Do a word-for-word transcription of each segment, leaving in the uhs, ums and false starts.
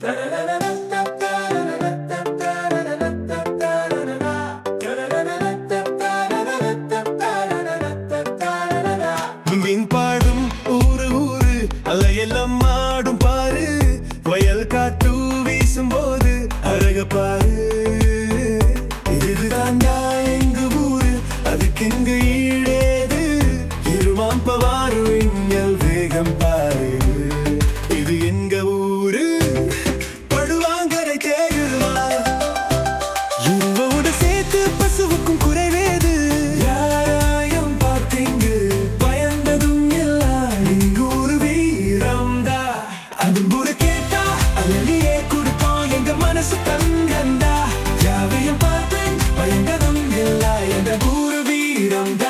மீன் பாடும் ஊரு ஊரு அலையெல்லாம் மாடும் பாரு, வயல் காற்று வீசும் போது அழக பாரு. இதுதாண்டா எங்க ஊரு, அதுக்கு எங்க ஈடேது, இருமாம்பவாறு விஞ்ஞல் வேகம் பாரு. இது எங்க ஊரு படுவாங்கரை தேருவா, இருவோடு சேர்த்து பசுவுக்கும் குறைவேது. யாராயம் பார்த்தீங்க பயந்ததும் எல்லாம் எங்க ஊரு வீரம்டா. அது ஊரு கேட்டா அழகியே கொடுப்போம், எங்க மனசு தங்கண்டா. யாவையும் பார்த்தேன் பயந்ததும் எல்லாம் எங்க ஊரு வீரம்டா.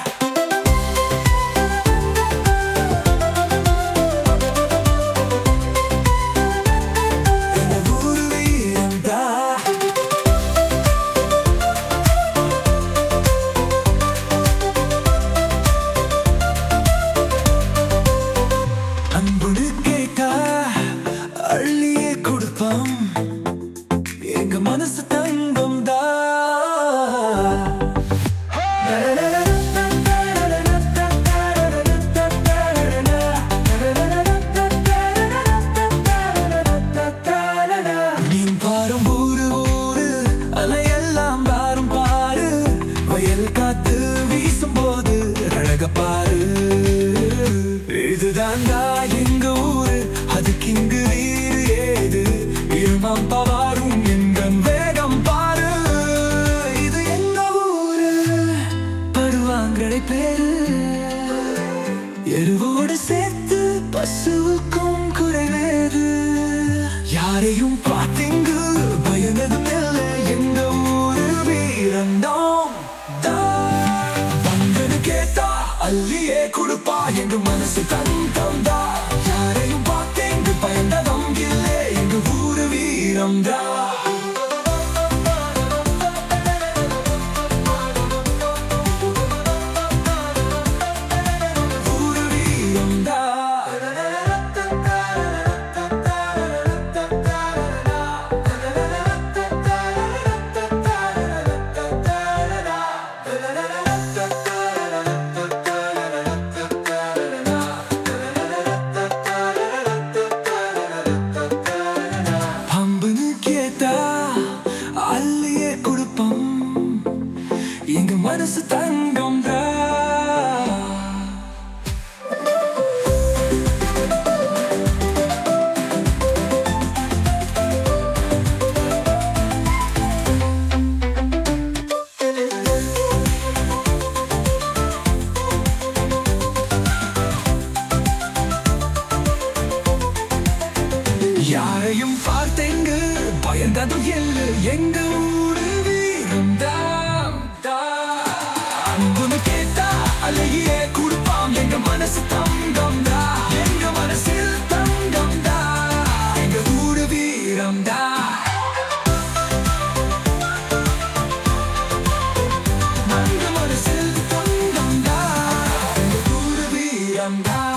அன்புன்னு கேட்டா அள்ளியே கொடுப்போம், எங்க மனசு தங்கம் தான். நீ பாரும் ஊரு ஊரு அலையெல்லாம் பாரும் பாரு, வயல் காத்து வீசும் போது அழக பாரு. இதுதாண்டா எங்க ஊரு, அதுக்கு இங்கு வீடு ஏது, இருமாம் பவாரும் எங்க வேகம் பாரு. இது எங்க ஊரு படுவாங்கடை பேரு, எருவோடு சேர்த்து பசுவுக்கும் குறைவேது. யாரையும் பார்த்தீங்க பயனதும் இல்லை, எங்க ஊரு வீரண்டோம் வந்தனு கேட்டா அள்ளியே கொடுப்பா, எங்க மனசு தங்கம் தான். யாரையும் பார்த்தீங்க பயந்ததும் இல்லை, எங்க ஊரு வீரம்டா. ஊரு வீரம்டா. அம்புன்னு கேட்டா அள்ளியே கொடுப்போம், எங்க மனசு தங்கம் தான். யாரையும் பார்த்தேங்க பயந்ததும் இல்லை, எங்க ஊரு வீரம்தான். அன்புன்னு கேட்டா அழகியே கொடுப்பாம், எங்க மனசு தங்கம் தான். எங்க மனசில் தங்கம் தான், எங்க ஊரு வீரம்டா. எங்க மனசில் தங்கம் தான், எங்க ஊரு வீரம்டா.